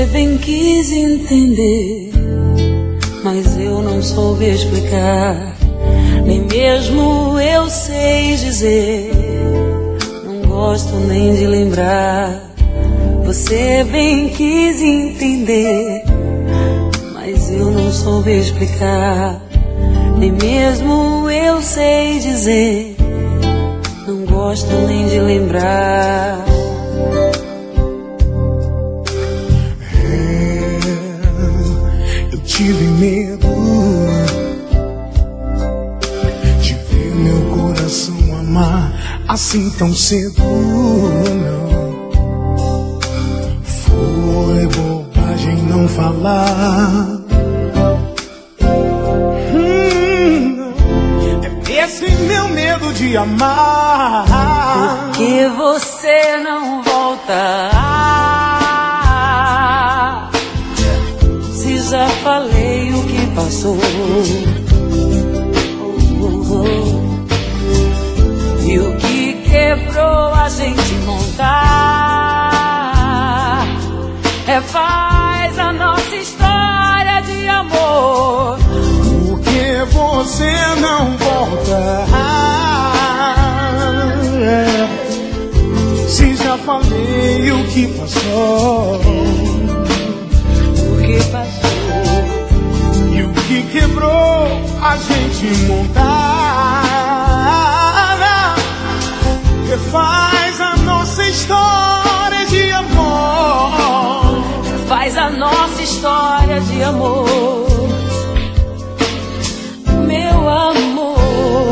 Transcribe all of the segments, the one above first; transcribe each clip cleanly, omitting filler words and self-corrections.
bem quis entender, mas eu não soube explicar. Nem mesmo eu sei dizer, não gosto nem de lembrar. Você bem quis entender, mas eu não soube explicar. Nem mesmo eu sei dizer, não gosto nem de lembrar. Eu tive medo de ver meu coração amar assim tão cedo. Não foi bobagem não falar. Esse meu medo de amar. Por que você não volta? Se já falei o que passou. E o que quebrou a gente montar. Refaz a nossa história de amor. Por que você não volta? Se já falei o que passou. O que passou. E o que quebrou a gente montar. Refaz a nossa história de amor. Faz a nossa história de amor. Meu amor.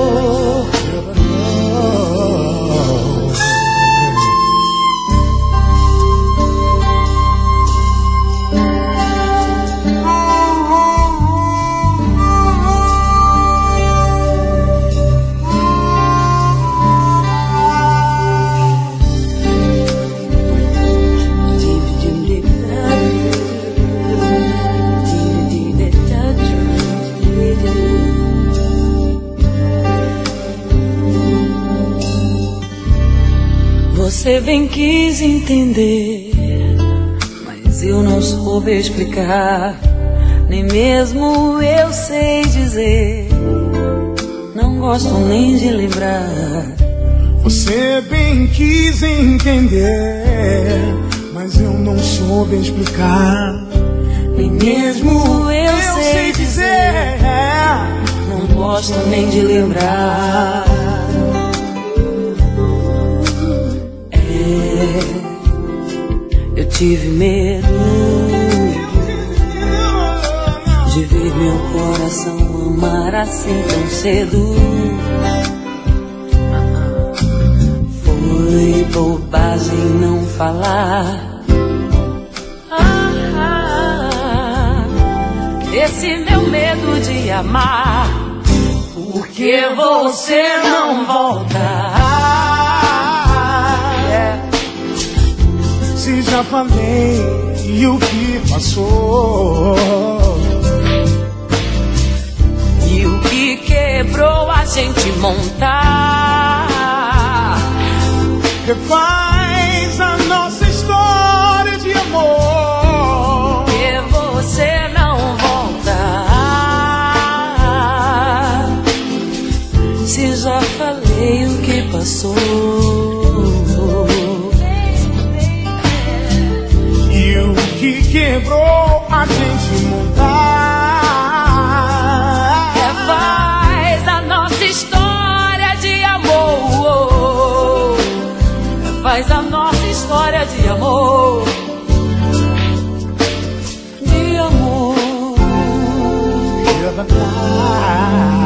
Você bem quis entender, mas eu não soube explicar. Nem mesmo eu sei dizer, não gosto nem de lembrar. Você bem quis entender, mas eu não soube explicar. Nem mesmo eu sei dizer, não gosto nem de lembrar. Eu tive medo de ver meu coração amar assim tão cedo. Foi bobagem não falar. Esse meu medo de amar. Por que você não volta? Se já falei e o que passou. E o que quebrou a gente montar. Refaz a nossa história de amor. Que você não volta. Se já falei o que passou. Que quebrou a gente montar. Refaz a nossa história de amor. Refaz a nossa história de amor. De amor.